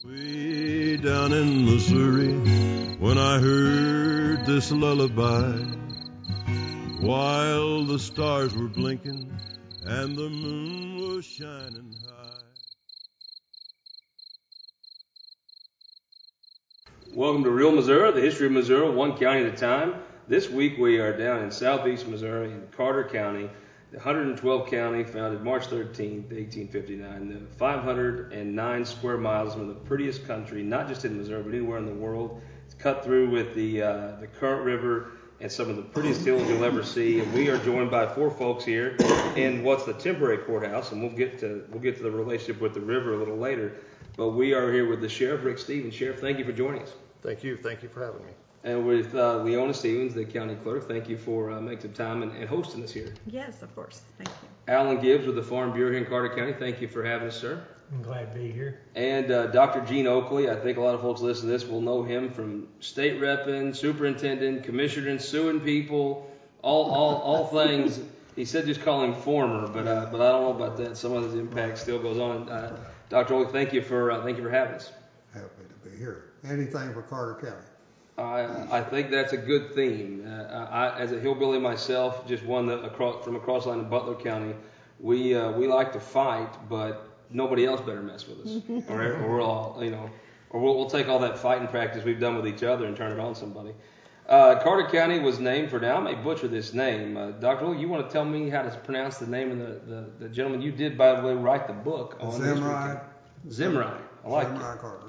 Way down in Missouri, when I heard this lullaby, while the stars were blinking and the moon was shining high. Welcome to Real Missouri, the history of Missouri, one county at a time. This week we are down in southeast Missouri in Carter County, the 112th county, founded March 13th, 1859. The 509 square miles of the prettiest country, not just in Missouri, but anywhere in the world. It's cut through with the Current River and some of the prettiest hills you'll ever see. And we are joined by four folks here in what's the temporary courthouse, and we'll get to the relationship with the river a little later. But we are here with the Sheriff, Rick Stevens. Sheriff, thank you for joining us. Thank you. Thank you for having me. And with Leona Stevens, the county clerk, thank you for making some time and hosting us here. Yes, of course. Thank you. Alan Gibbs with the Farm Bureau here in Carter County, thank you for having us, sir. I'm glad to be here. And Dr. Gene Oakley, I think a lot of folks listening to this will know him from state repping, superintendent, commissioner, suing people, all things. He said just call him former, but I don't know about that. Some of his impact still goes on. Dr. Oakley, thank you for having us. Happy to be here. Anything for Carter County. I think that's a good theme. I, as a hillbilly myself, just one that from across the line in Butler County, we like to fight, but nobody else better mess with us, or we'll all, or we'll take all that fighting practice we've done with each other and turn it on somebody. Carter County was named for, now I may butcher this name. Dr. Oakley, you want to tell me how to pronounce the name of the gentleman you did, by the way, write the book on Zimri. Zimri. I like Zimri it. Carter.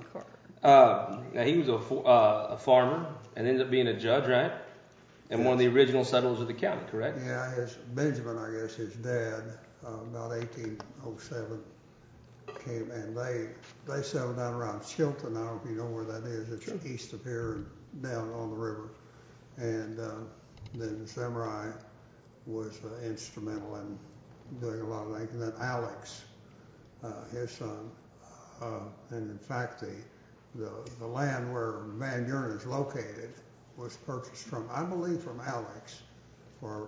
Now he was a farmer and ended up being a judge, right? And Yes. one of the original settlers of the county, correct? Yeah, Benjamin, I guess, his dad, about 1807, came, and they settled down around Chilton. I don't know if you know where that is. It's east of here and down on the river. And then Zimri was instrumental in doing a lot of things. And then Alex, his son, and in fact the land where Van Buren is located was purchased from, I believe, from Alex for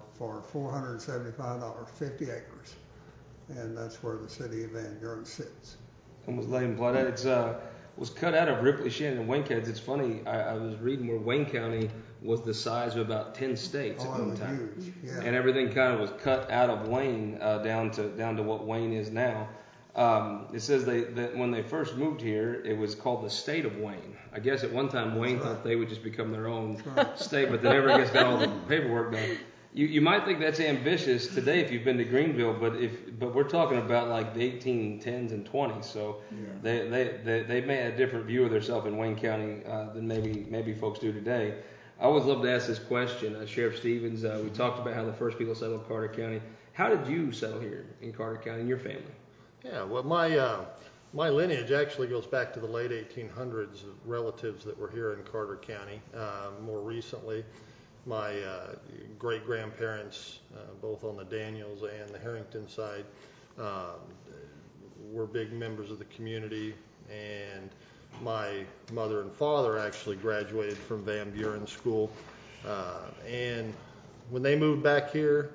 $475, 50 acres. And that's where the city of Van Buren sits. And was laid in blood. It was cut out of Ripley, Shannon, and Wayne counties. It's funny, I was reading where Wayne County was the size of about 10 states at one time. Huge, yeah. And everything kind of was cut out of Wayne down to what Wayne is now. It says that when they first moved here, it was called the state of Wayne. I guess at one time Wayne thought they would just become their own state, but they never got all the paperwork done. You might think that's ambitious today if you've been to Greenville, but we're talking about like the 1810s and 20s, so they may have a different view of themselves in Wayne County than maybe folks do today. I always love to ask this question, Sheriff Stevens. We talked about how the first people settled Carter County. How did you settle here in Carter County and your family? Yeah, well, my lineage actually goes back to the late 1800s of relatives that were here in Carter County. More recently, my great-grandparents, both on the Daniels and the Harrington side, were big members of the community, and my mother and father actually graduated from Van Buren School. And when they moved back here,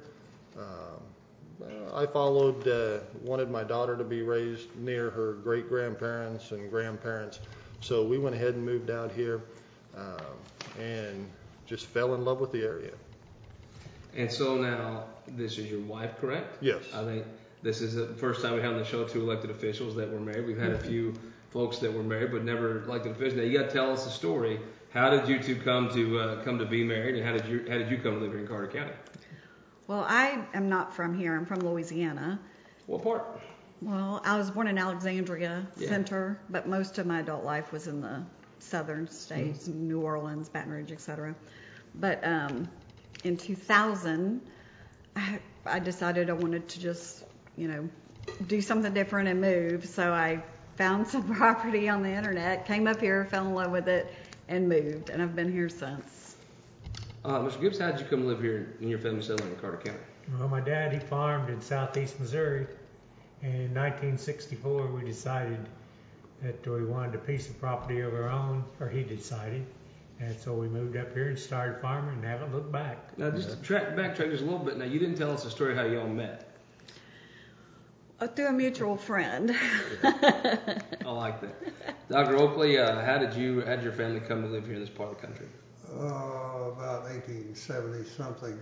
I wanted my daughter to be raised near her great-grandparents and grandparents, so we went ahead and moved out here and just fell in love with the area. And so now, this is your wife, correct? Yes. I think this is the first time we have on the show two elected officials that were married. We've had a few folks that were married but never elected officials. Now, you got to tell us the story. How did you two come to be married, and how did you come to live here in Carter County? Well, I am not from here. I'm from Louisiana. What part? Well, I was born in Alexandria Center, but most of my adult life was in the southern states, New Orleans, Baton Rouge, etc. But in 2000, I decided I wanted to just, do something different and move. So I found some property on the internet, came up here, fell in love with it, and moved. And I've been here since. Mr. Gibbs, how did you come live here in your family settlement in Carter County? Well, my dad, he farmed in southeast Missouri. And in 1964, we decided that we wanted a piece of property of our own, or he decided. And so we moved up here and started farming and haven't looked back. Now, just to backtrack just a little bit. Now, you didn't tell us the story of how you all met. Through a mutual friend. I like that. Dr. Oakley, how did your family come to live here in this part of the country? About 1870 something.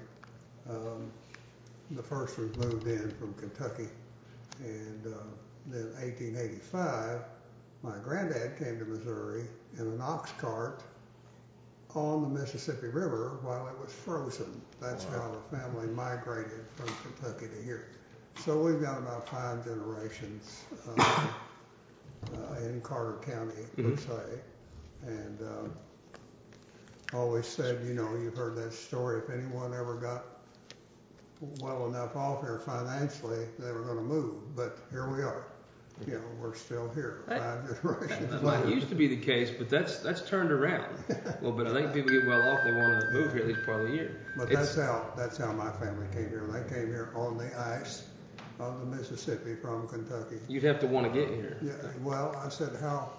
The first was moved in from Kentucky, and then 1885, my granddad came to Missouri in an ox cart on the Mississippi River while it was frozen. That's how the family migrated from Kentucky to here. So we've got about 5 generations in Carter County, per se. And always said, you've heard that story, if anyone ever got well enough off here financially, they were going to move. But here we are. We're still here, 5 generations That later. might used to be the case, but that's turned around a little bit. I think people get well off, they want to move here at least part of the year. But that's how my family came here. They came here on the ice of the Mississippi from Kentucky. You'd have to want to get here. Yeah. Well, I said,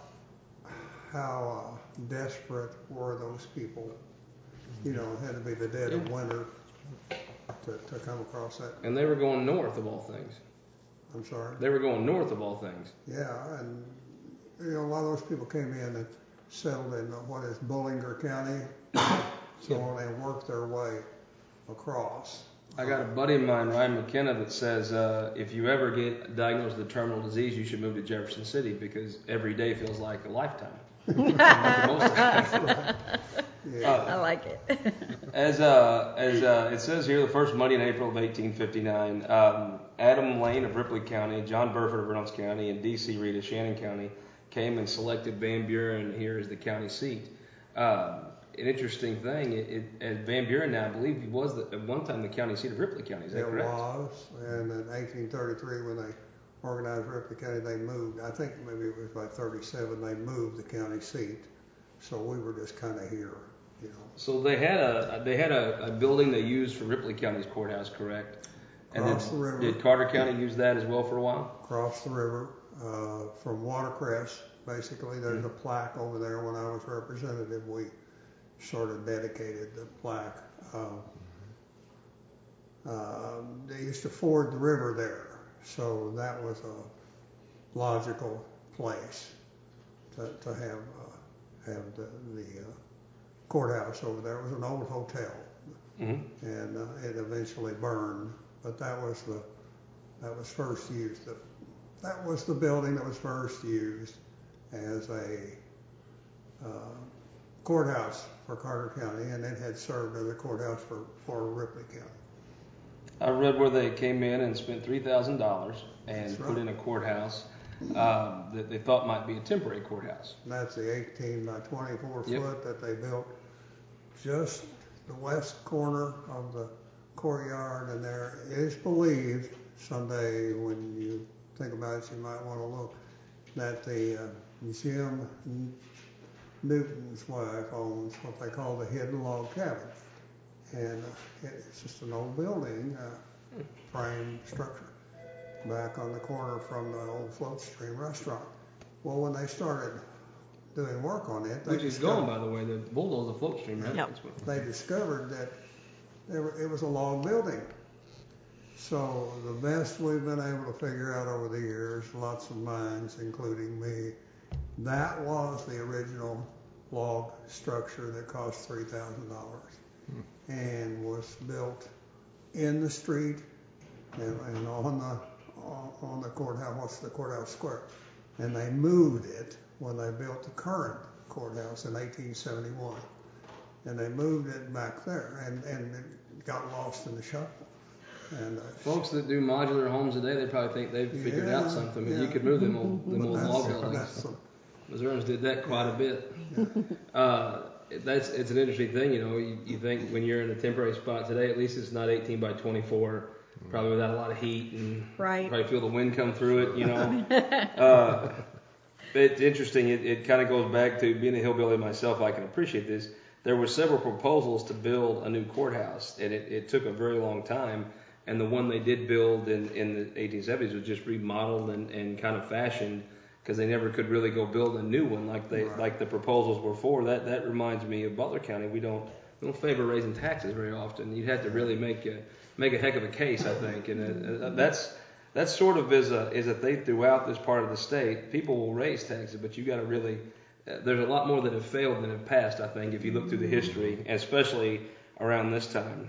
how desperate were those people? It had to be the dead of winter to come across that. And they were going north of all things. I'm sorry? They were going north of all things. Yeah, and a lot of those people came in and settled in what is Bullinger County, so on, and worked their way across. I got a buddy of mine, Ryan McKenna, that says if you ever get diagnosed with a terminal disease, you should move to Jefferson City because every day feels like a lifetime. I like it. As it says here, the first Monday in April of 1859, Adam Lane of Ripley County, John Burford of Reynolds County, and D.C. Reed of Shannon County came and selected Van Buren here as the county seat. An interesting thing, Van Buren now, I believe, was at one time the county seat of Ripley County. Is that correct? It was, and in 1833, when they organized Ripley County, they moved. I think maybe it was by 37 they moved the county seat, so we were just kind of here. So they had a building they used for Ripley County's courthouse, correct? And Across the river. Did Carter County use that as well for a while? Across the river, from Watercress, basically. There's a plaque over there. When I was representative, we sort of dedicated the plaque. They used to ford the river there, so that was a logical place to have the courthouse over there. It was an old hotel, and it eventually burned. But that was first used. That was the building that was first used as a courthouse for Carter County, and it had served as a courthouse for Ripley County. I read where they came in and spent $3,000 and put in a courthouse that they thought might be a temporary courthouse. And that's the 18 by 24 foot that they built just the west corner of the courtyard, and there is believed, someday when you think about it, you might want to look, that the Jim Newton's wife owns what they call the Hidden Log Cabin. And it's just an old building, frame structure, back on the corner from the old Float Stream restaurant. Well, when they started doing work on it, which is gone, by the way, the bulldozer Float Stream, right? Yep. They discovered that it was a log building. So the best we've been able to figure out over the years, lots of minds, including me, that was the original log structure that cost $3,000 and was built in the street and on the courthouse. What's the courthouse square? And they moved it when they built the current courthouse in 1871, and they moved it back there, and it got lost in the shuffle. And folks that do modular homes today, they probably think they've figured out something, but you could move them old log buildings. Missourians did that quite a bit. It's an interesting thing, you think when you're in a temporary spot today, at least it's not 18 by 24, probably without a lot of heat, and probably feel the wind come through it, It's interesting. It kind of goes back to being a hillbilly myself. I can appreciate this. There were several proposals to build a new courthouse, and it took a very long time. And the one they did build in the 1870s was just remodeled and kind of fashioned because they never could really go build a new one like the proposals were for. That reminds me of Butler County. We don't favor raising taxes very often. You'd have to really make a heck of a case, I think. And That sort of is a thing throughout this part of the state. People will raise taxes, but you got to really. There's a lot more that have failed than have passed. I think if you look through the history, especially around this time.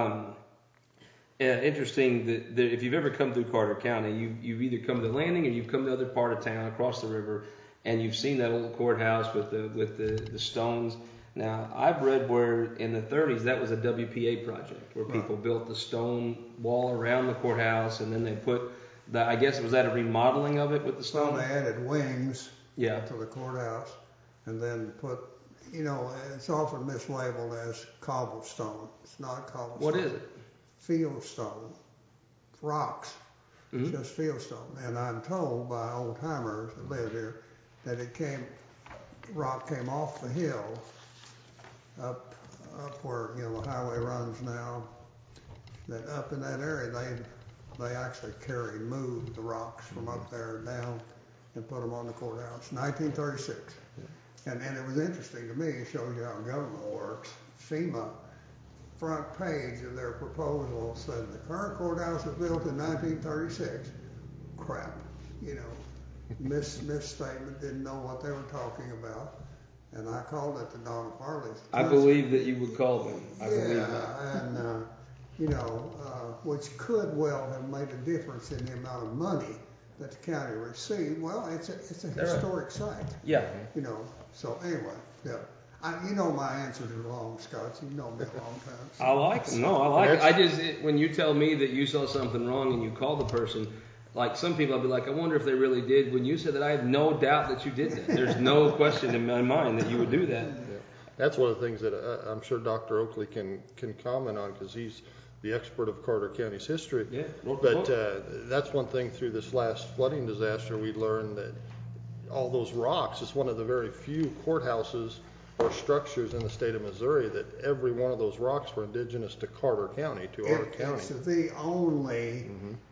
Interesting that if you've ever come through Carter County, you've either come to Landing or you've come to other part of town across the river, and you've seen that old courthouse with the stones. Now, I've read where in the 30s that was a WPA project where people built the stone wall around the courthouse, and then they put I guess was that a remodeling of it with the stone? Well, they added wings to the courthouse, and then put, it's often mislabeled as cobblestone. It's not cobblestone. What is it? Fieldstone, rocks, just fieldstone. And I'm told by old timers that live here that rock came off the hill up where the highway runs now. That up in that area they actually moved the rocks from up there down and put them on the courthouse. 1936, and it was interesting to me. It shows you how government works. FEMA. Front page of their proposal said the current courthouse was built in 1936. Crap, misstatement, didn't know what they were talking about. And I called it the Donna Farley's. I believe that you would call them. I believe that. And, which could well have made a difference in the amount of money that the county received. Well, it's a historic site. Yeah. So anyway, yeah. My answers are long, Scott. You know me a long time. So. I like them. No, I like it. When you tell me that you saw something wrong and you call the person, like some people, I'll be like, I wonder if they really did. When you said that, I have no doubt that you did that. There's no question in my mind that you would do that. Yeah. That's one of the things that I'm sure Dr. Oakley can comment on because he's the expert of Carter County's history. Yeah. But that's one thing through this last flooding disaster we learned that all those rocks is one of the very few courthouses or structures in the state of Missouri that every one of those rocks were indigenous to Carter County, our county. It's the only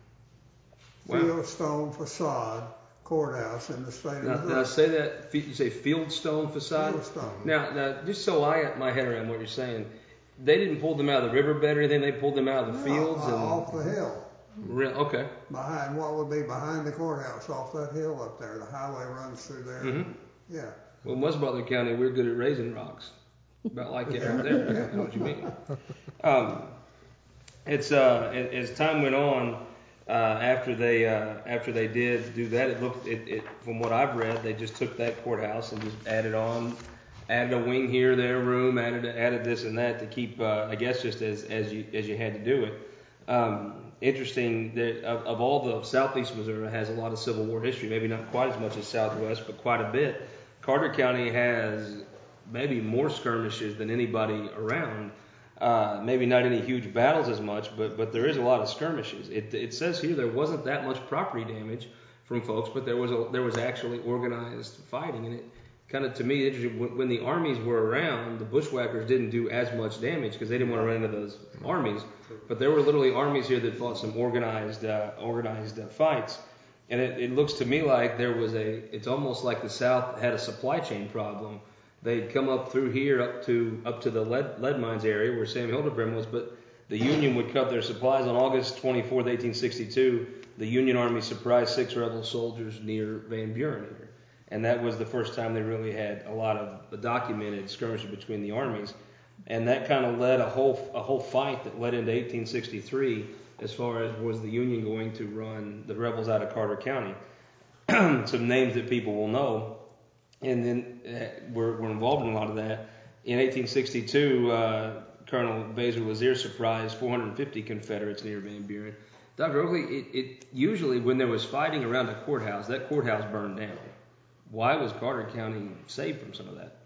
fieldstone facade courthouse in the state of Missouri. Now say that, you say fieldstone facade? Fieldstone. Now, just so I get my head around what you're saying, they didn't pull them out of the riverbed or anything, they pulled them out of the fields? Off the hill. Okay. Behind what would be behind the courthouse, off that hill up there. The highway runs through there. Mm-hmm. Yeah. Well, in West Butler County, we're good at raising rocks. About like it right there. I know what you mean. As time went on, after they did do that, it from what I've read, they just took that courthouse and just added a wing here, there, room, added this and that to keep, I guess, just as you had to do it. Interesting that of all the Southeast Missouri has a lot of Civil War history, maybe not quite as much as Southwest, but quite a bit. Carter County has maybe more skirmishes than anybody around. Maybe not any huge battles as much, but there is a lot of skirmishes. It says here there wasn't that much property damage from folks, but there was actually organized fighting, and it kind of, to me, interesting. When the armies were around, the bushwhackers didn't do as much damage because they didn't want to run into those armies. But there were literally armies here that fought some organized fights. And it looks to me like it's almost like the South had a supply chain problem. They'd come up through here up to the lead mines area where Sam Hildebrand was, but the Union would cut their supplies. On August 24th, 1862, the Union Army surprised 6 rebel soldiers near Van Buren here. And that was the first time they really had a lot of documented skirmishes between the armies. And that kind of led a whole fight that led into 1863 as far as was the Union going to run the rebels out of Carter County. Some names that people will know. And then we're involved in a lot of that. In 1862, Colonel Basil Lazier surprised 450 Confederates near Van Buren. Dr. Oakley, it usually when there was fighting around a courthouse, that courthouse burned down. Why was Carter County saved from some of that?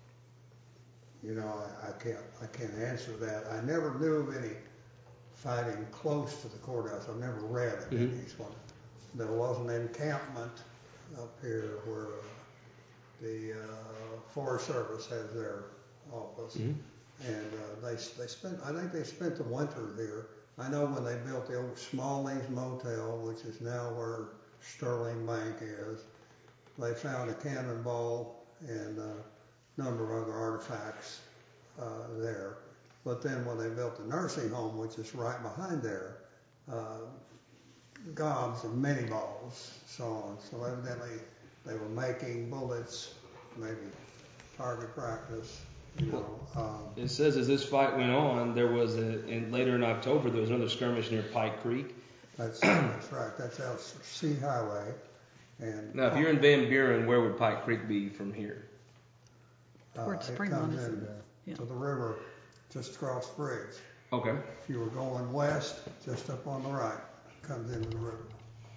I can't answer that. I never knew of any fighting close to the courthouse. I've never read of any. There was an encampment up here where the Forest Service has their office, and I think they spent the winter here. I know when they built the old Smalley's Motel, which is now where Sterling Bank is, they found a cannonball and a number of other artifacts there. But then when they built the nursing home, which is right behind there, gobs of mini balls. So evidently they were making bullets, maybe target practice, you know. It says as this fight went on, there was later in October there was another skirmish near Pike Creek. That's right. That's out Sea Highway. And now, if you're in Van Buren, where would Pike Creek be from here? Towards it Springlawn, comes isn't in it? Yeah. to the river just across the bridge. Okay. If you were going west, just up on the right, comes into the river.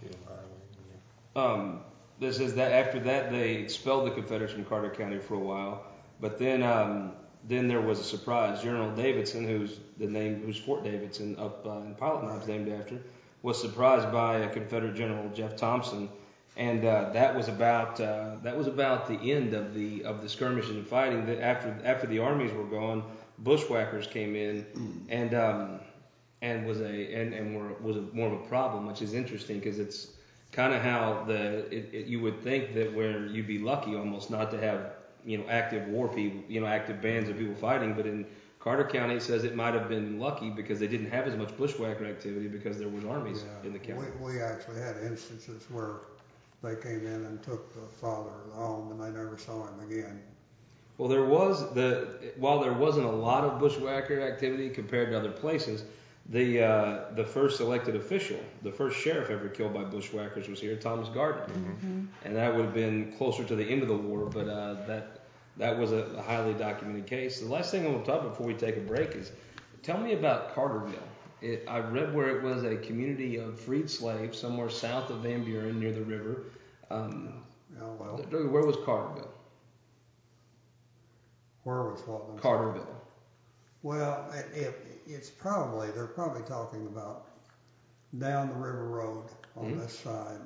This is that after that they expelled the Confederates from Carter County for a while, but then there was a surprise. General Davidson, who's Fort Davidson up in Pilot Knob's named after, was surprised by a Confederate General Jeff Thompson, and that was about the end of the skirmishes and fighting. That after the armies were gone, bushwhackers came in and was more of a problem, which is interesting because it's kind of how you would think that where you'd be lucky almost not to have active war people, active bands of people fighting, but in Carter County it says it might have been lucky because they didn't have as much bushwhacker activity because there was armies in the county. We actually had instances where they came in and took the father home and they never saw him again. Well, while there wasn't a lot of bushwhacker activity compared to other places, the first elected official, the first sheriff ever killed by bushwhackers was here, Thomas Gardner, and that would have been closer to the end of the war, but that was a highly documented case. The last thing I want to talk about before we take a break is, tell me about Carterville. I read where it was a community of freed slaves somewhere south of Van Buren near the river. Where was Carterville? Where was what? Carterville. Well, they're probably talking about down the river road on this side,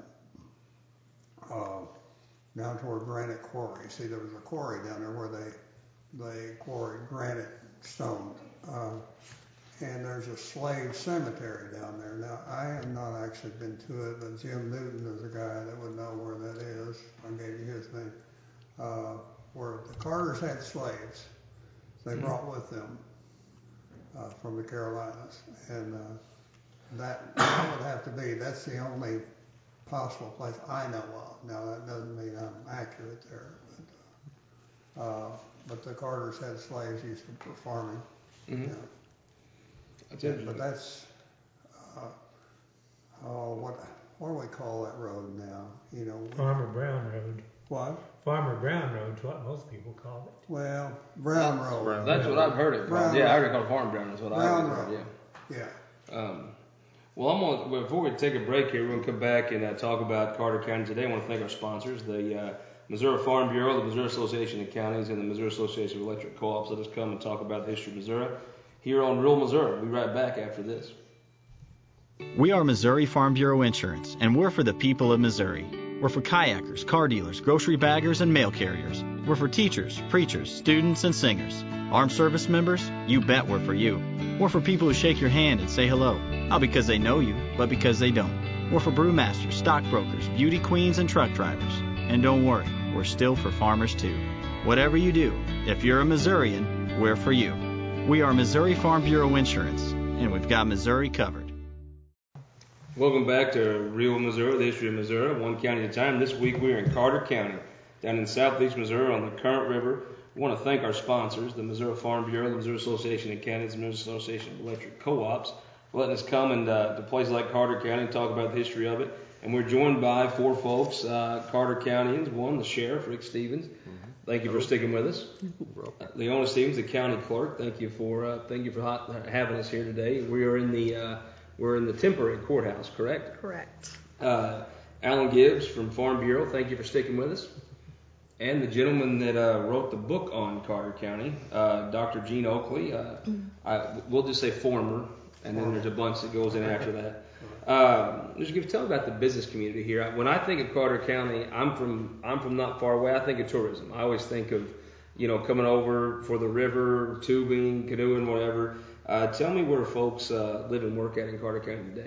down toward Granite Quarry. See, there was a quarry down there where they quarried granite stone. And there's a slave cemetery down there. Now, I have not actually been to it, but Jim Newton is a guy that would know where that is. I gave you his name. Where the Carters had slaves they brought with them from the Carolinas. And that would have to be, that's the only possible place I know of. Now, that doesn't mean I'm accurate there. But the Carters had slaves used for farming. But that's, what do we call that road now? Farmer Brown Road. What? Farmer Brown Road's what most people call it. Well, Brown Road. That's what I've heard it called. Yeah, I heard it called Farm Brown. That's what Brown I heard. Road. Yeah. Well, before we take a break here, we're going to come back and talk about Carter County today. I want to thank our sponsors, the Missouri Farm Bureau, the Missouri Association of Counties, and the Missouri Association of Electric Co-ops. Let us come and talk about the history of Missouri here on Real Missouri. We'll be right back after this. We are Missouri Farm Bureau Insurance, and we're for the people of Missouri. We're for kayakers, car dealers, grocery baggers, and mail carriers. We're for teachers, preachers, students, and singers. Armed service members? You bet we're for you. We're for people who shake your hand and say hello, not because they know you, but because they don't. We're for brewmasters, stockbrokers, beauty queens, and truck drivers. And don't worry, we're still for farmers too. Whatever you do, if you're a Missourian, we're for you. We are Missouri Farm Bureau Insurance, and we've got Missouri covered. Welcome back to Real Missouri, the history of Missouri, one county at a time. This week we are in Carter County, down in southeast Missouri on the Current River. We want to thank our sponsors, the Missouri Farm Bureau, the Missouri Association of Counties, the Missouri Association of Electric Co-ops, for letting us come and to places like Carter County and talk about the history of it. And we're joined by four folks, Carter Countyans. One, the sheriff, Rick Stevens. Thank you for sticking with us. Leona Stevens, the county clerk. Thank you for having us here today. We're in the temporary courthouse, correct? Correct. Alan Gibbs from Farm Bureau, thank you for sticking with us. And the gentleman that wrote the book on Carter County, Dr. Gene Oakley. We'll just say former, and then there's a bunch that goes in after that. Tell about the business community here. When I think of Carter County, I'm from not far away. I think of tourism. I always think of, coming over for the river, tubing, canoeing, whatever. Tell me where folks live and work at in Carter County today.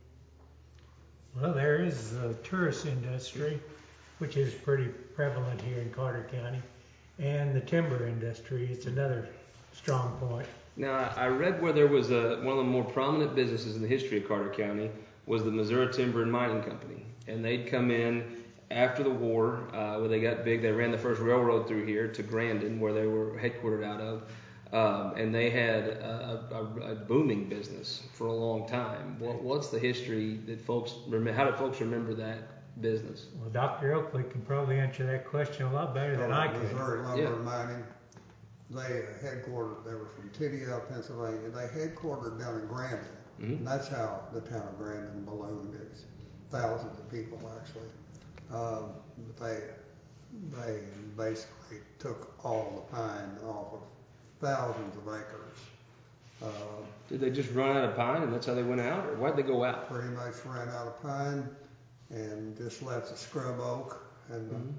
Well, there is the tourist industry, which is pretty prevalent here in Carter County, and the timber industry. It's another strong point. Now, I read where there was one of the more prominent businesses in the history of Carter County was the Missouri Timber and Mining Company, and they'd come in after the war, where they got big. They ran the first railroad through here to Grandin, where they were headquartered out of, and they had a booming business for a long time. What's the history that folks remember? How do folks remember that business? Well, Dr. Oakley can probably answer that question a lot better than I can. Missouri Lumber and Mining. They headquartered. They were from Tyndale, Pennsylvania. They headquartered down in Grandin, and that's how the town of Grandin ballooned. It's thousands of people actually. But they basically took all the pine off of thousands of acres. Did they just run out of pine and that's how they went out, or why'd they go out? Pretty much ran out of pine and just left the scrub oak, and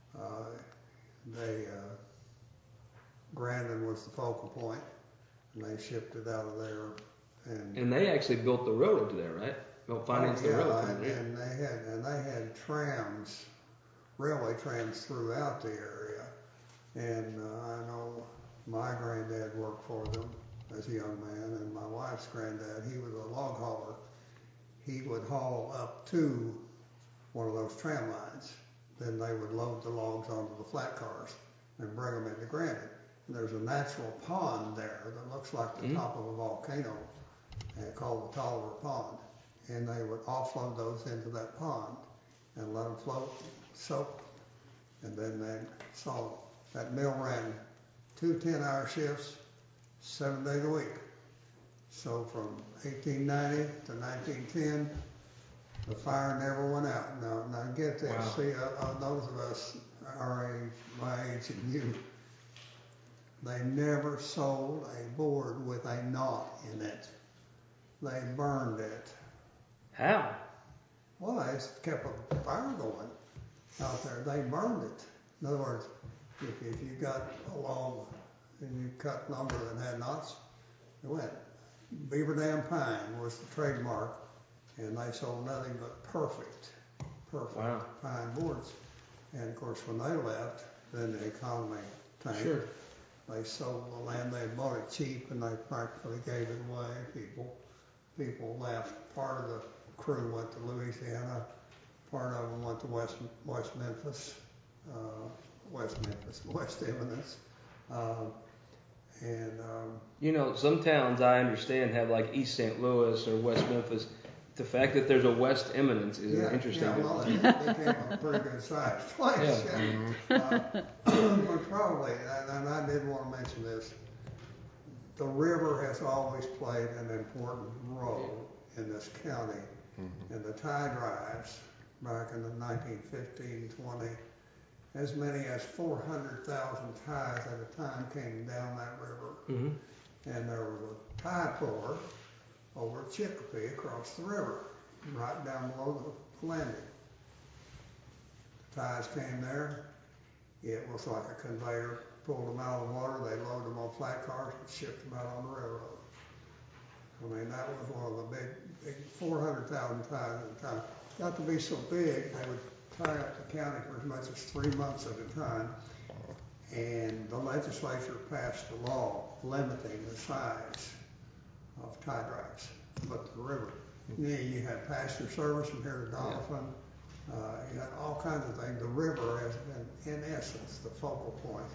Grandin was the focal point, and they shipped it out of there. And they actually built the railroad to there, right? Financed the railroad. And they had trams, railway trams throughout the area. And I know my granddad worked for them as a young man, and my wife's granddad, he was a log hauler. He would haul up to one of those tram lines. Then they would load the logs onto the flat cars and bring them into Grandin. And there's a natural pond there that looks like the top of a volcano, called the Tolliver Pond. And they would offload those into that pond and let them float, soak, and then they salt. That mill ran 2 10-hour shifts, 7 days a week. So from 1890 to 1910, the fire never went out. Now get this. Wow. See, those of us our age, my age, and you, they never sold a board with a knot in it. They burned it. How? Well, they kept a fire going out there. They burned it. In other words, if you got a log and you cut lumber that had knots, it went. Beaver Dam Pine was the trademark, and they sold nothing but perfect pine boards. And of course, when they left, then the economy tanked. Sure. They sold the land. They bought it cheap, and they practically gave it away. People left. Part of the crew went to Louisiana. Part of them went to West Memphis, West Eminence. You know, some towns I understand have like East St. Louis or West Memphis. The fact that there's a West Eminence is interesting. Yeah, well, it became a pretty good sized place. But probably, and I did want to mention this, the river has always played an important role in this county. And the tie drives back in the 1915, 20, as many as 400,000 ties at a time came down that river. And there was a tie puller over Chicopee across the river, right down below the landing. The ties came there. It was like a conveyor. Pulled them out of the water. They loaded them on flat cars and shipped them out on the railroad. I mean, that was one of the big 400,000 ties at a time. Got to be so big, they would tie up the county for as much as 3 months at a time. And the legislature passed a law limiting the size of tie drives, but the river. You had passenger service from here to Doniphan. You had all kinds of things. The river has been, in essence, the focal point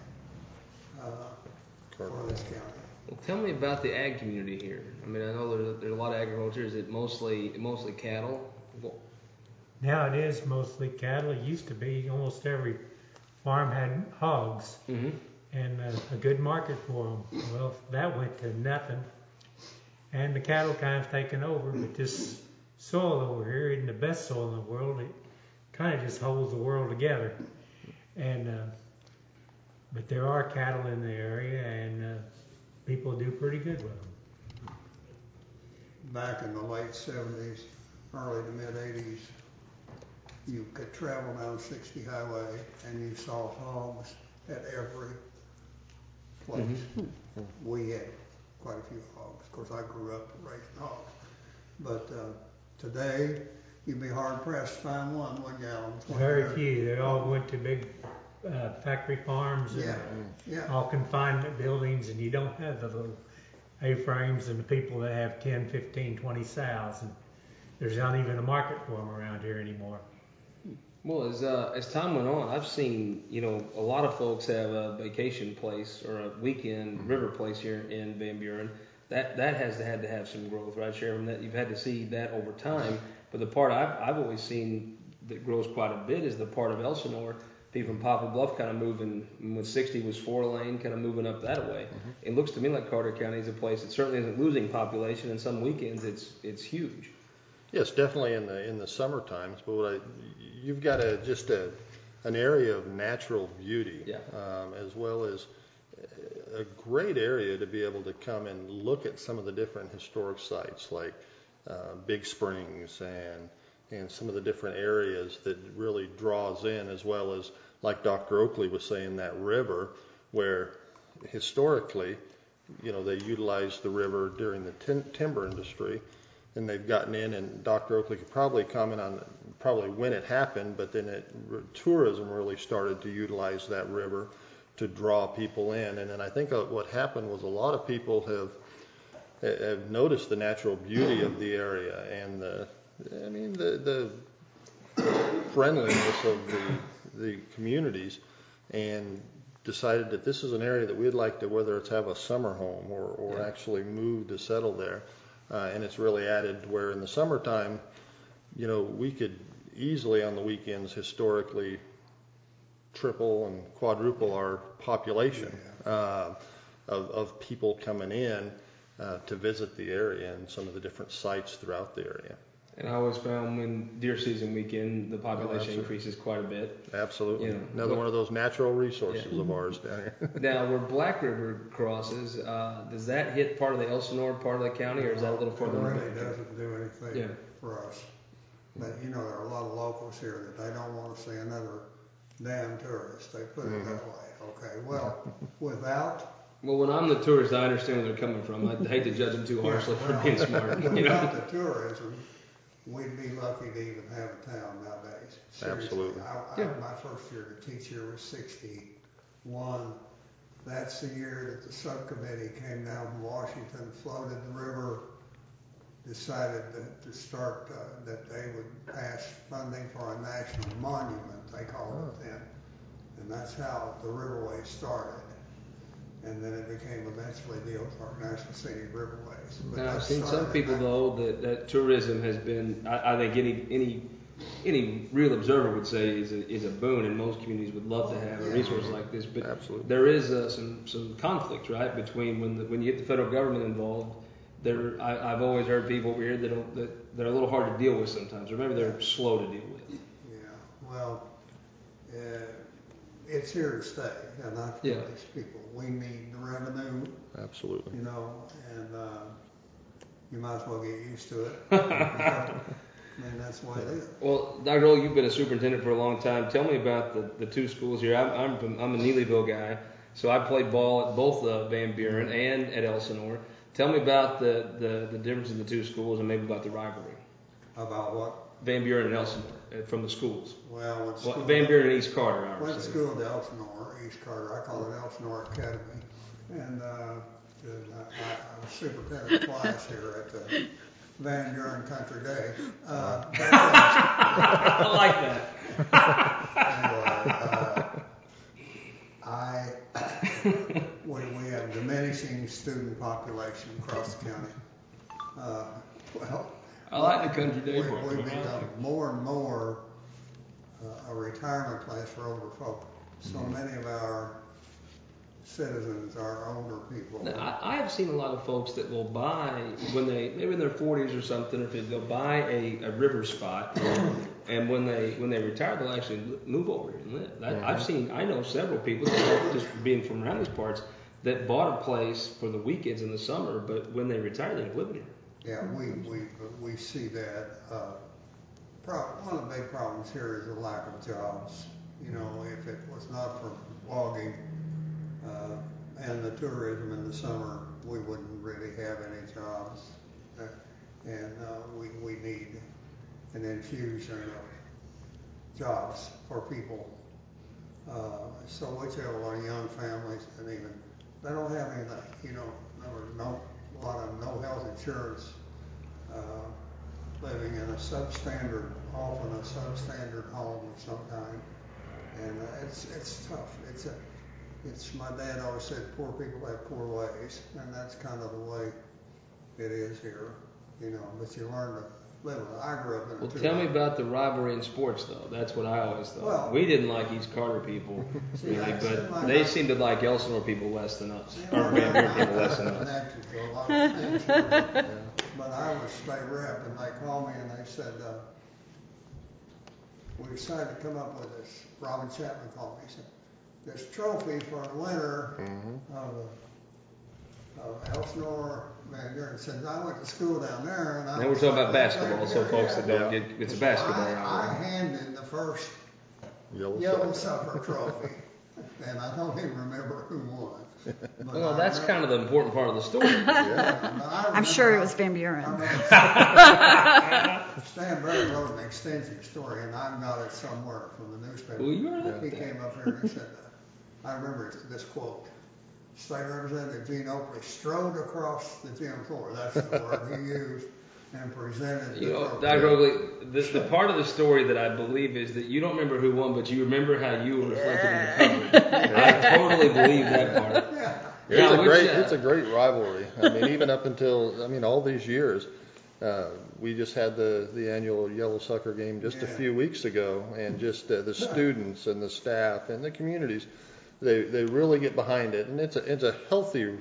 for this county. Well, tell me about the ag community here. I mean, I know there's a lot of agriculture. Is it mostly cattle? Now it is mostly cattle. It used to be almost every farm had hogs and a good market for them. Well, that went to nothing. And the cattle kind of taken over, but this soil over here isn't the best soil in the world. It kind of just holds the world together. And but there are cattle in the area, and people do pretty good with them. Back in the late 70s, early to mid 80s, you could travel down 60 highway and you saw hogs at every place. We had quite a few hogs. Of course, I grew up raising hogs. But today, you'd be hard pressed to find one gallon. Very few. They all went to big factory farms and all confinement buildings, and you don't have the little A-frames and the people that have 10, 15, 20 sows. And there's not even a market for them around here anymore. Well, as time went on, I've seen, a lot of folks have a vacation place or a weekend river place here in Van Buren. That has had to have some growth, right, Sheriff? That you've had to see that over time. But the part I've always seen that grows quite a bit is the part of Elsinore. People from Poplar Bluff kind of moving, when 60 was 4-lane, kind of moving up that way. Mm-hmm. It looks to me like Carter County is a place that certainly isn't losing population, and some weekends it's huge. Yes, definitely in the summer times, but you've got an area of natural beauty, yeah. As well as a great area to be able to come and look at some of the different historic sites like Big Springs and some of the different areas that really draws in, as well as, like Dr. Oakley was saying, that river where historically, they utilized the river during the timber industry. And they've gotten in, and Dr. Oakley could probably comment on probably when it happened, but then tourism really started to utilize that river to draw people in. And then I think what happened was a lot of people have noticed the natural beauty of the area and the friendliness of the communities, and decided that this is an area that we'd like to, whether it's have a summer home or actually move to settle there. And it's really added where in the summertime, we could easily on the weekends historically triple and quadruple our population of people coming in to visit the area and some of the different sites throughout the area. And I always found when deer season weekend, the population increases quite a bit. Absolutely. Another one of those natural resources of ours down here. Now, where Black River crosses, does that hit part of the Elsinore part of the county, or is that a little further? It really doesn't do anything for us. But, there are a lot of locals here that they don't want to see another damn tourist. They put it that way. Okay, well, Well, when I'm the tourist, I understand where they're coming from. I hate to judge them too harshly for being smart. Without the tourism, we'd be lucky to even have a town nowadays. Seriously. Absolutely. My first year to teach here was 61. That's the year that the subcommittee came down from Washington, floated the river, decided to start that they would pass funding for a national monument, they called it then. And that's how the Riverway started. And then it became eventually the Ozark National Scenic Riverways. Now, I've seen some people, though, that tourism has been, I think any real observer would say is a boon, and most communities would love to have a resource like this. But absolutely, there is some conflict, right, between when you get the federal government involved. I've always heard people over here that are a little hard to deal with sometimes, or maybe they're slow to deal with. Yeah, well, it's here to stay, and not for these people. We need the revenue. Absolutely. And you might as well get used to it. I mean, that's why it is. Well, Dr. Ohl, you've been a superintendent for a long time. Tell me about the two schools here. I'm a Neelyville guy, so I played ball at both Van Buren and at Elsinore. Tell me about the difference in the two schools and maybe about the rivalry. About what? Van Buren and Elsinore from the schools. Well, Van Buren and East Carter. I went to school at Elsinore, East Carter. I call it Elsinore Academy. And I was superintendent of class here at the Van Buren Country Day. I like that. Anyway, we have diminishing student population across the county. I like the Country Day part. We've become more and more a retirement place for older folk. So many of our citizens are older people. Now, I have seen a lot of folks that will buy, when maybe in their 40s or something, or they'll buy a river spot, and when they retire, they'll actually move over here and live. I know several people, just being from around these parts, that bought a place for the weekends in the summer, but when they retire, they live here. Yeah, we see that. One of the big problems here is the lack of jobs. If it was not for logging and the tourism in the summer, we wouldn't really have any jobs. And we need an infusion of jobs for people. So we tell a lot of young families, and even they don't have anything. A lot of no health insurance. living in a substandard, often a substandard home of some kind, and it's tough. It's my dad always said poor people have poor ways, and that's kind of the way it is here, you know. But you learn to live with it. I grew up in a Well, tell me about the rivalry in sports, though. That's what I always thought. Well, we didn't like East Carter people, see, really, but they seemed to like Elsinore people less than us, or Van Buren people less than us. But I was state rep, and they called me and they said, we decided to come up with this. Robin Chapman called me. He said, this trophy for the winner of Elsinore, Van Buren. Since I went to school down there, and now we're talking about basketball, so folks that don't get it's a basketball I rivalry. handed the first Yellow Sucker trophy, and I don't even remember who won. But Well, that's kind of the important part of the story. I'm sure it was Van Buren. Stan Barrett wrote an extensive story, and I've got it somewhere from the newspaper. Well, you were He came up here and he said, I remember this quote. State Representative Gene Oakley strode across the gym floor. That's the word he used, and presented the trophy. Dr. Oakley, the part of the story that I believe is that you don't remember who won, but you remember how you were reflected in the coverage. I totally believe that part. It's a great rivalry. I mean, even up until all these years, we just had the annual Yellow Sucker game just a few weeks ago, and just the students and the staff and the communities, they really get behind it, and it's a healthy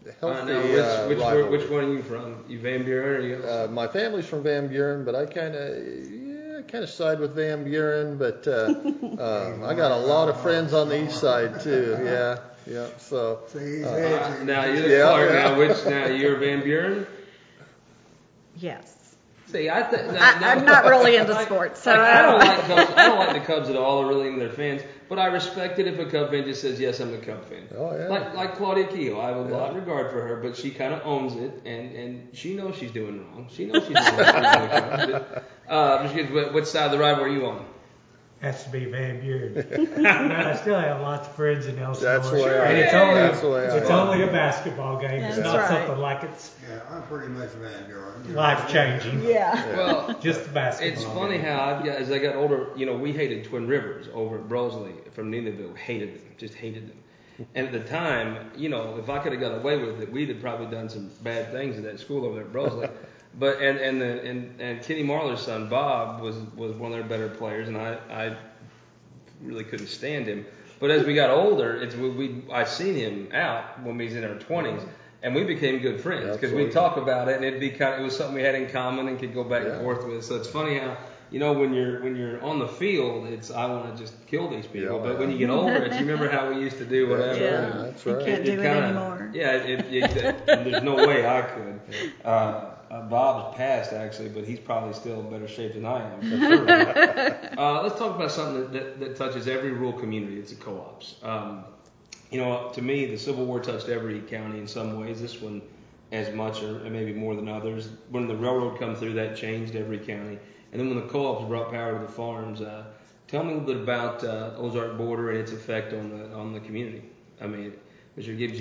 rivalry. Which one are you from? You Van Buren or you? My family's from Van Buren, but I kind of side with Van Buren, but I got a lot of friends on the east side too. Yeah. So now you're the Clark. Now you're Van Buren. Yes. See, I'm not really into sports, so I don't like Cubs. I don't like the Cubs at all, or really even their fans. But I respect it if a Cub fan just says, "Yes, I'm a Cub fan." Oh yeah. Like Claudia Kehoe, I have a lot of regard for her, but she kind of owns it, and she knows she's doing wrong. She knows she's doing wrong. Which side of the rivalry are you on? Has to be Van Buren. But I still have lots of friends in Elsinore. That's the way it's only a basketball game. It's not something like it's I'm pretty much Van Buren. life changing. Yeah. Well, just a basketball. It's funny how as I got older, we hated Twin Rivers over at Broseley from Nineville. Hated them, just hated them. And at the time, if I could have got away with it, we'd have probably done some bad things at that school over there at Broseley. But and Kenny Marlar's son Bob was one of their better players, and I really couldn't stand him. But as we got older, I seen him out when we was in our 20s, and we became good friends because we'd talk about it, and it was something we had in common and could go back and forth with. So it's funny how when you're on the field, it's I want to just kill these people. But when you get older, you remember how we used to do whatever. Yeah, that's right. You can't do it anymore. Yeah, there's no way I could. Bob's passed actually, but he's probably still in better shape than I am. Let's talk about something that touches every rural community. It's the co-ops. To me, the Civil War touched every county in some ways. This one as much, or maybe more than others. When the railroad come through, that changed every county. And then when the co-ops brought power to the farms, tell me a little bit about Ozark Border and its effect on the community. I mean, Mr. Gibbs,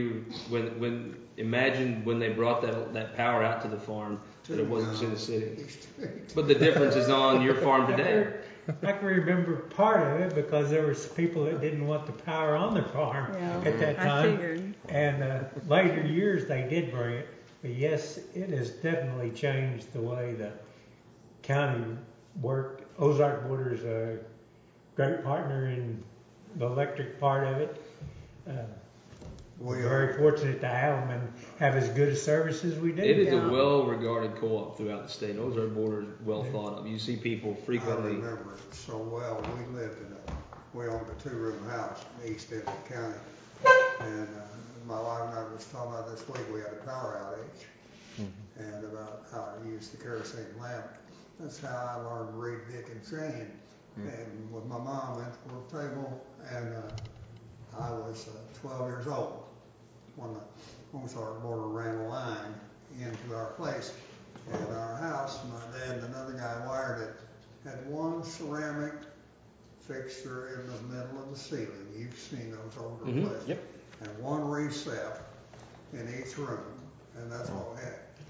imagine when they brought that power out to the farm that it wasn't in the city. But the difference is on your farm today. I can remember part of it because there was people that didn't want the power on their farm at that time. I figured. And later years they did bring it. But yes, it has definitely changed the way the county worked. Ozark Border is a great partner in the electric part of it. We're very fortunate to have them and have as good a service as we do. It is a well-regarded co-op throughout the state. Ozark Border is well thought of. You see people frequently. I remember it so well. We owned a 2-room house in East End County, and my wife and I were just talking about this week. We had a power outage, and about how I used the kerosene lamp. That's how I learned to read Dick and Jane. And with my mom at the work table, and I was 12 years old when the Ozark Border ran a line into our place. And our house, my dad and another guy wired it, had one ceramic fixture in the middle of the ceiling. You've seen those older places. Yep. And one recep in each room, and that's all we had.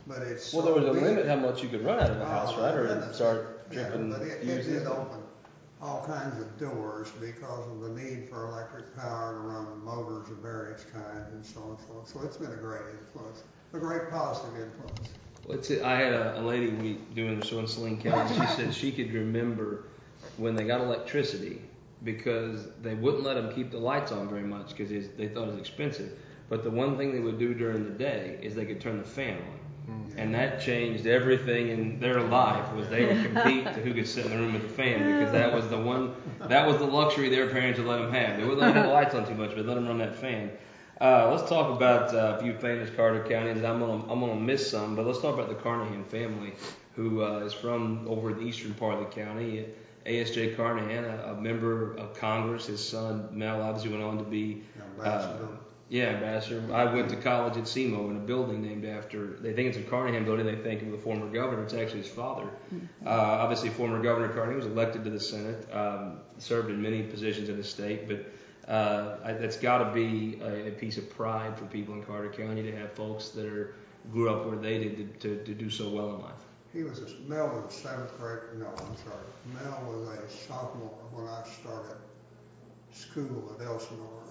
but it's Well, so there was a big. limit how much you could run out of a house, Oh, right? my Or goodness. start dripping. Yeah, but it did open all kinds of doors because of the need for electric power to run motors of various kinds and so on and so on. So it's been a great influence, a great positive influence. I had a lady doing a show in Saline County. She said she could remember when they got electricity because they wouldn't let them keep the lights on very much because they thought it was expensive. But the one thing they would do during the day is they could turn the fan on. And that changed everything in their life. Was they would compete to who could sit in the room with the fan because that was the luxury their parents would let them have. They wouldn't let them have the lights on too much, but let them run that fan. Let's talk about a few famous Carter counties. I'm gonna miss some, but let's talk about the Carnahan family, who is from over the eastern part of the county. A.S.J. Carnahan, a member of Congress. His son Mel obviously went on to be ambassador. I went to college at SEMO in a building named after. They think it's a Carnahan building. They think of the former governor. It's actually his father. Obviously, former Governor Carnahan was elected to the Senate, served in many positions in the state, but. That's got to be a piece of pride for people in Carter County to have folks that grew up where they did to do so well in life. Mel was a seventh grade. No, I'm sorry. Mel was a sophomore when I started school at Elsinore.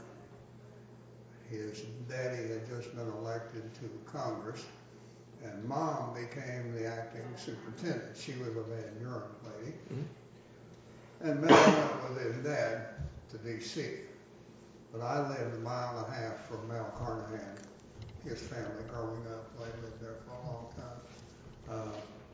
His daddy had just been elected to Congress, and Mom became the acting superintendent. She was a Van Buren lady, and Mel went with his dad to D.C. But I lived 1.5 miles from Mel Carnahan, his family growing up. They lived there for a long time.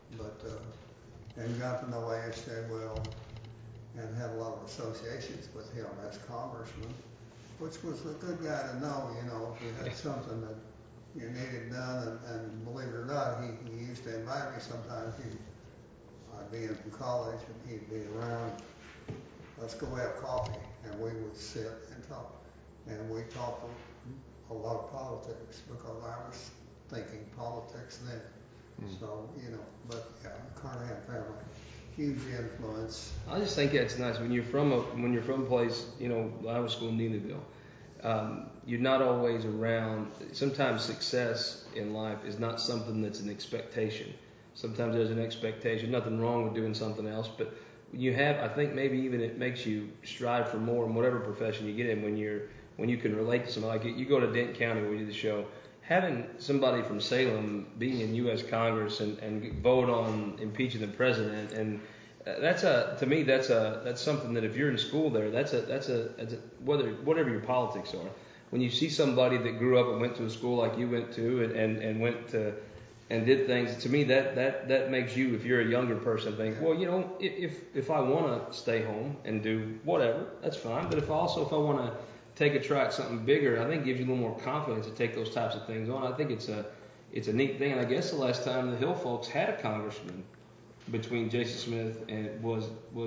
And got to know A.S.J. well and had a lot of associations with him as congressman, which was a good guy to know, if you had something that you needed done. And believe it or not, he used to invite me sometimes. I'd be in from college and he'd be around. Let's go have coffee. And we would sit and talk. And we talked a lot of politics because I was thinking politics then. So, but yeah, the Carnahan family, huge influence. I just think that's nice when you're from a place, I was school in Neelyville. You're not always around. Sometimes success in life is not something that's an expectation. Sometimes there's an expectation. Nothing wrong with doing something else, but I think maybe even it makes you strive for more in whatever profession you get in when you can relate to somebody. Like you go to Denton County where we do the show, having somebody from Salem be in U.S. Congress and vote on impeaching the president, and to me that's something that if you're in school there, that's whatever your politics are. When you see somebody that grew up and went to a school like you went to and went to and did things, to me that makes you, if you're a younger person, think, well, if I want to stay home and do whatever, that's fine. But if I want to take a try at something bigger, I think it gives you a little more confidence to take those types of things on. I think it's a neat thing. And I guess the last time the Hill folks had a congressman between Jason Smith and was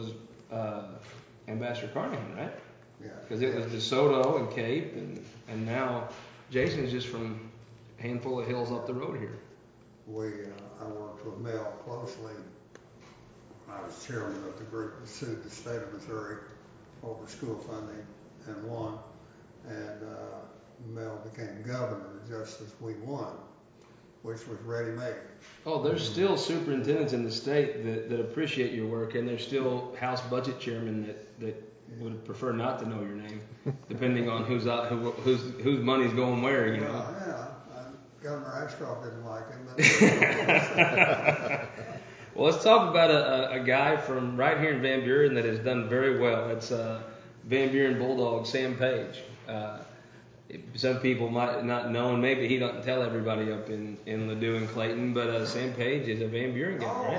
Ambassador Carnahan, right? Yeah. Because it was DeSoto and Cape, and now Jason is just from a handful of hills up the road here. I worked with Mel closely. I was chairman of the group that sued the state of Missouri over school funding and won. And Mel became governor just as we won, which was ready-made. Oh, there's still superintendents in the state that appreciate your work, and there's still House budget chairmen that would prefer not to know your name, depending on whose money's going where, Yeah. Governor Ashcroft didn't like him. Well, let's talk about a guy from right here in Van Buren that has done very well. It's Van Buren Bulldog Sam Page. Some people might not know, and maybe he doesn't tell everybody up in Ladue and Clayton, but Sam Page is a Van Buren guy, right?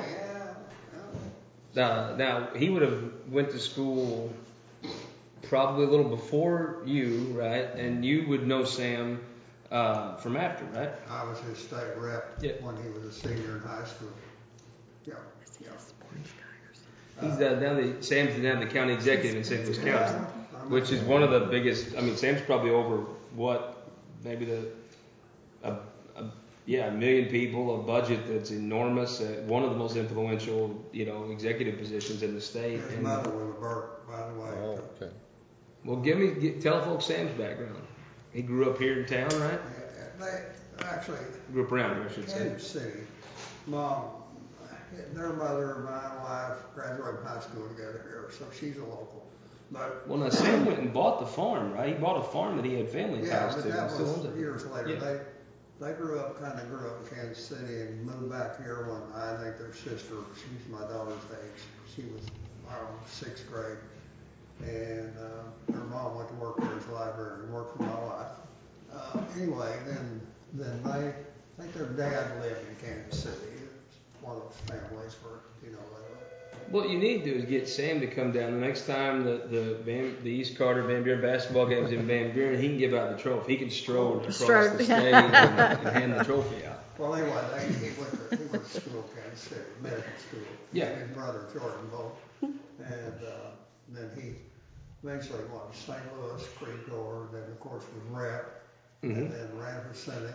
Yeah. Now he would have went to school probably a little before you, right? And you would know Sam from after, right? I was his state rep when he was a senior in high school. Yeah. He's Sam's now the county executive in St. Louis County, which is one of the biggest. I mean, Sam's probably over maybe a million people, a budget that's enormous, one of the most influential, executive positions in the state. His mother was a Burke, by the way. Oh, okay. Well, tell folks Sam's background. He grew up here in town, right? actually, Grew up around here, I should say. Kansas City. Mom, their mother and my wife graduated from high school together here, so she's a local. But Well, now Sam went and bought the farm, right? He bought a farm that he had family yeah, ties but to. that He still owns was it. years later. Yeah. They grew up in Kansas City and moved back here when I think their sister, she's my daughter's age. She was, I don't know, 6th grade. And her mom went to work there as a librarian, worked for my wife. Anyway, then they, I think their dad lived in Kansas City. It's one of those families where, you know, What you need to do is get Sam to come down the next time the East Carter Van Buren basketball game's in Van Buren. He can give out the trophy. He can stroll across the stage and hand the trophy out. well, anyway, he went to school in Kansas City, medical school. Yeah. And his brother Jordan both. And then he eventually went to St. Louis, Creek Door, then of course was rep, and then ran for Senate,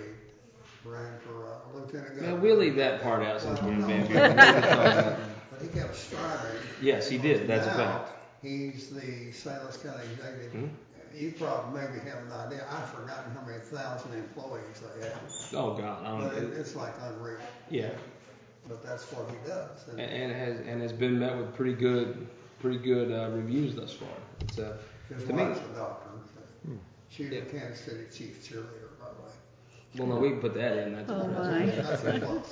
ran for lieutenant governor. Now we'll leave that part out since we're in Van Buren. But he kept striving. Yes, he did. That's a fact. He's the St. Louis County executive. You probably maybe have an idea. I've forgotten how many thousand employees they have. Oh God, I don't But know. it's like unreal. Yeah. But that's what he does. And has been met with pretty good reviews thus far. It's His to me. wife's a doctor. She's a Kansas City chief cheerleader, by the way. Well, no, we can put that in. That's That's a plus.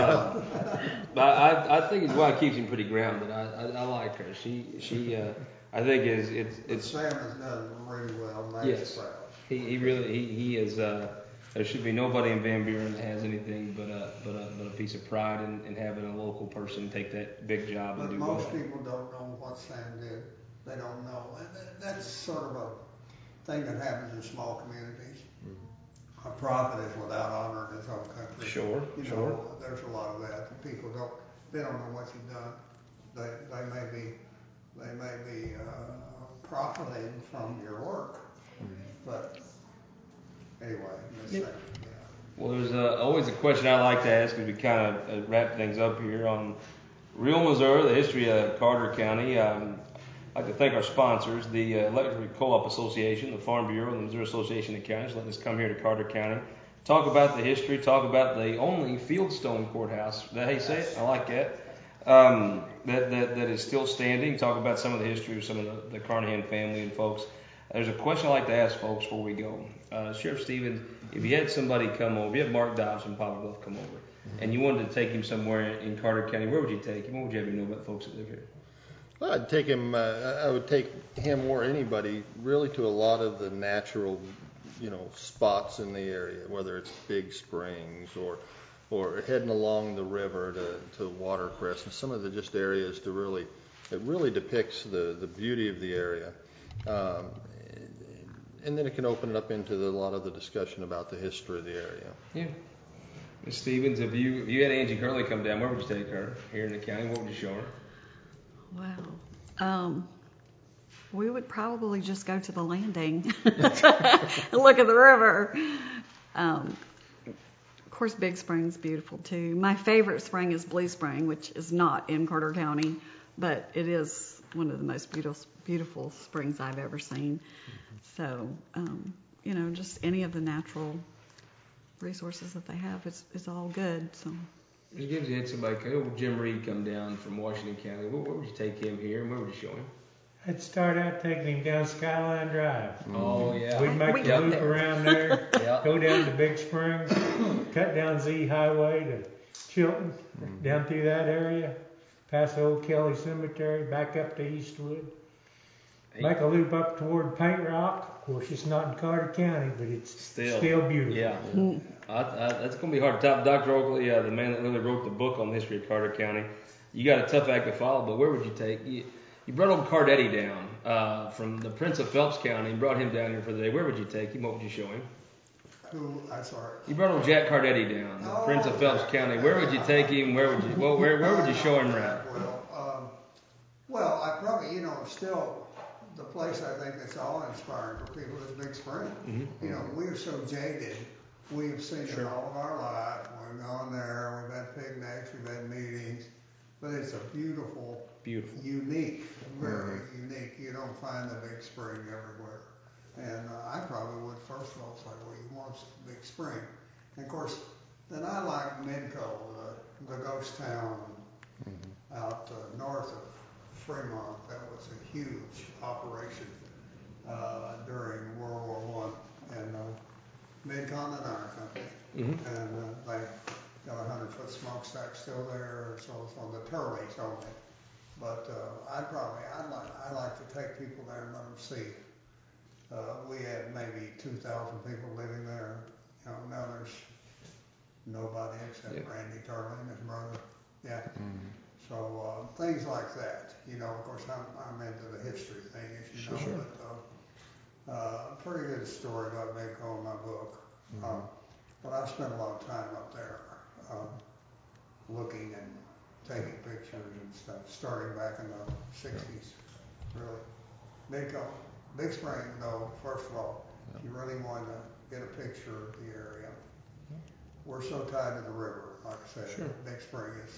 But I think his wife keeps him pretty grounded. I like her. She I think it's Sam has done really well. Nice yes. proud. He really he is. There should be nobody in Van Buren that has anything but a piece of pride in having a local person take that big job and But do most well. people don't know what Sam did. They don't know. And that's sort of a thing that happens in small communities. A prophet is without honor in his own country. Sure, you know, sure. There's a lot of that. People don't know what you've done. They may be profiting from your work, but anyway, yeah. Well, there's always a question I like to ask as we kind of wrap things up here on Real Missouri, the history of Carter County. I'd like to thank our sponsors, the Electric Co-op Association, the Farm Bureau, and the Missouri Association of Counties, letting us come here to Carter County, talk about the history, talk about the only Fieldstone courthouse. Is that how you say it? I like that. That is still standing. Talk about some of the history of some of the Carnahan family and folks. There's a question I like to ask folks before we go. Sheriff Stevens, if you had somebody come over, if you had Mark Dobbs from Poplar Bluff come over, and you wanted to take him somewhere in Carter County, where would you take him? What would you have him know about the folks that live here? Well, I'd take him. I would take him or anybody really to a lot of the natural, spots in the area, whether it's Big Springs or heading along the river to Watercrest, and some of the just areas it really depicts the beauty of the area. And then it can open it up into a lot of the discussion about the history of the area. Yeah. Ms. Stevens, if you had Angie Curley come down, where would you take her here in the county? What would you show her? Wow. We would probably just go to the landing and look at the river. Of course, Big Spring's beautiful too. My favorite spring is Blue Spring, which is not in Carter County, but it is one of the most beautiful springs I've ever seen. So, just any of the natural resources that they have is all good. So. Ms. Gibbs, you had somebody, Jim Reed, come down from Washington County. Where would you take him here, and where would you show him? I'd start out taking him down Skyline Drive. Oh, yeah. We'd make the loop around there, go down to Big Springs, cut down Z Highway to Chilton, down through that area, past Old Kelly Cemetery, back up to Eastwood. Make a loop up toward Paint Rock. Of course, it's not in Carter County, but it's still beautiful. Yeah. That's going to be hard to top. Dr. Oakley, the man that really wrote the book on the history of Carter County, you got a tough act to follow, but where would you take? You brought old Cardetti down from the Prince of Phelps County and brought him down here for the day. Where would you take him? What would you show him? Who? I'm sorry. You brought old Jack Cardetti down, the Prince of Phelps County. Where would you take him? Where would you show him around? Well, I probably, still the place I think that's awe-inspiring for people is Big Spring. Mm-hmm. We are so jaded. We have seen it all of our life. We've gone there. We've had picnics. We've had meetings. But it's a beautiful, unique, very unique. You don't find the Big Spring everywhere. And I probably would first of all say, well, you want Big Spring. And of course, then I like Midco, the ghost town out north of Fremont. That was a huge operation during World War I, and Mid-Continent Iron Company, and they got a 100-foot smokestack still there, and so it's on the Turleys only. But I like to take people there and let them see. We had maybe 2,000 people living there. You know, now there's nobody except Randy Turley and his brother. Yeah. So things like that. You know, of course, I'm into the history thing, as you know. But pretty good story about Midco in my book. But I spent a lot of time up there looking and taking pictures and stuff, starting back in the 60s, really. Midco, Big Spring, though, first of all, if you really want to get a picture of the area, we're so tied to the river, like I said. Big Spring is,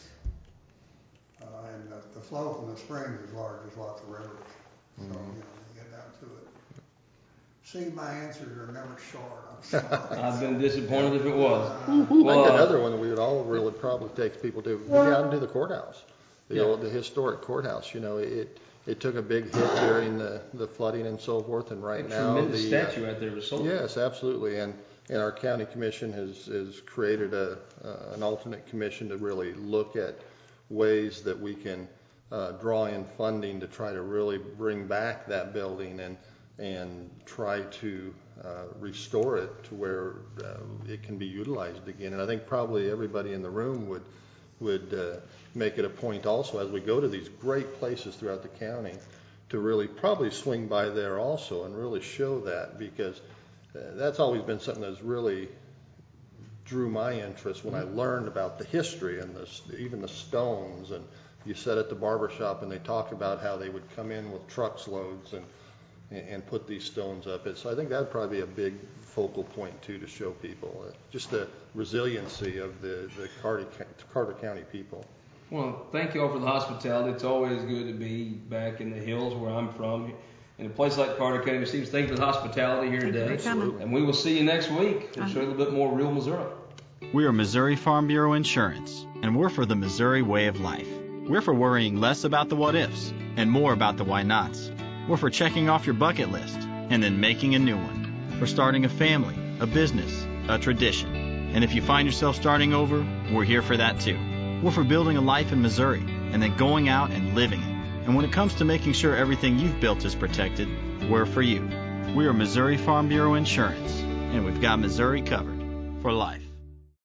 and the flow from the springs is large as lots of rivers, so, you know, you get down to it. See, my answers are never short. I'm sorry. I've been disappointed if it was. I think another one that we would all really probably take people to go down to the courthouse, the historic courthouse. You know, it took a big hit during the flooding and so forth, and right now tremendous statue out there was sold. Yes, absolutely, and our county commission has created an alternate commission to really look at ways that we can draw in funding to try to really bring back that building and try to restore it to where it can be utilized again. And I think probably everybody in the room would make it a point also, as we go to these great places throughout the county, to really probably swing by there also and really show that, because that's always been something that's really drew my interest when I learned about the history and even the stones. And you sat at the barbershop and they talk about how they would come in with trucks loads and put these stones up. So I think that'd probably be a big focal point too, to show people just the resiliency of the Carter County people. Well, thank you all for the hospitality. It's always good to be back in the hills where I'm from. In a place like Carter County, Steve, thank you for the hospitality here today. And we will see you next week. We'll show you a little bit more real Missouri. We are Missouri Farm Bureau Insurance, and we're for the Missouri way of life. We're for worrying less about the what-ifs and more about the why-nots. We're for checking off your bucket list and then making a new one. For starting a family, a business, a tradition. And if you find yourself starting over, we're here for that too. We're for building a life in Missouri and then going out and living it. And when it comes to making sure everything you've built is protected, we're for you. We are Missouri Farm Bureau Insurance, and we've got Missouri covered for life.